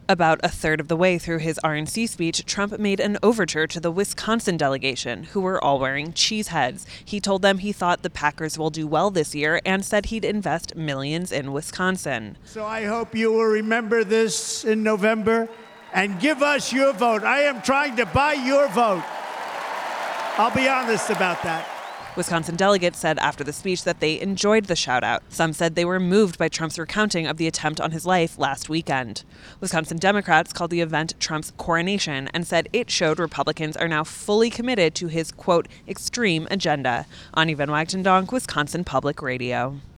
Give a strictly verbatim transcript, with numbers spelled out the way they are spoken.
About a third of the way through his R N C speech, Trump made an overture to the Wisconsin delegation, who were all wearing cheese heads. He told them he thought the Packers will do well this year and said he'd invest millions in Wisconsin. So I hope you will remember this in November and give us your vote. I am trying to buy your vote. I'll be honest about that. Wisconsin delegates said after the speech that they enjoyed the shout-out. Some said they were moved by Trump's recounting of the attempt on his life last weekend. Wisconsin Democrats called the event Trump's coronation and said it showed Republicans are now fully committed to his, quote, extreme agenda. Ani Van Wagtendonk, Wisconsin Public Radio.